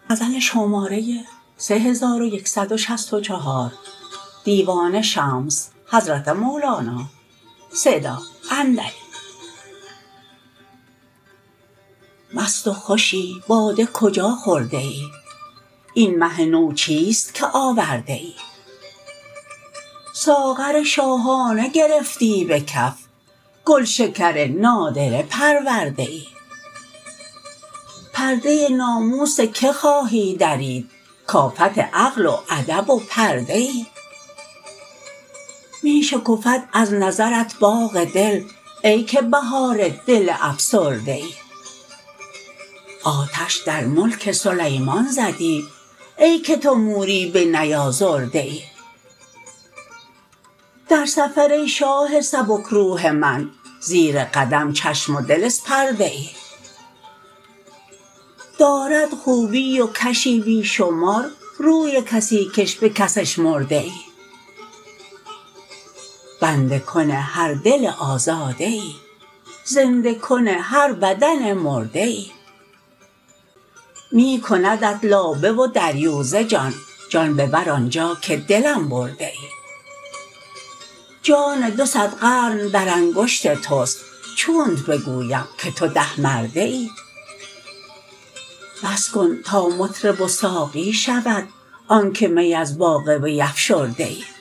مست و خوشی باده کجا خورده ای این مه نو چیست که آورده ای ساغر شاهانه گرفتی به کف گلشکر نادره پرورده ای پرده ناموس که خواهی درید کآفت عقل و ادب و پرده ای می شکفد از نظرت باغ دل ای که بهار دل افسرده ای آتش در ملک سلیمان زدی ای که تو موری بنیازرده ای در سفر ای شاه سبک روح من زیر قدم چشم و دل اسپرده ای دارد خوبی و کشی بی شمار روی کسی کش به کس اشمرده ای بنده کن هر دل آزاده ای زنده کن هر بدن مرده ای می کندت لابه و دریوزه جان جان ببر آن جا که دلم برده ای جان دو صد قرن در انگشت توست چونت بگویم که تو ده مرده ای بس کن تا مطرب و ساقی شود آنک می از باغ وی افشرده ای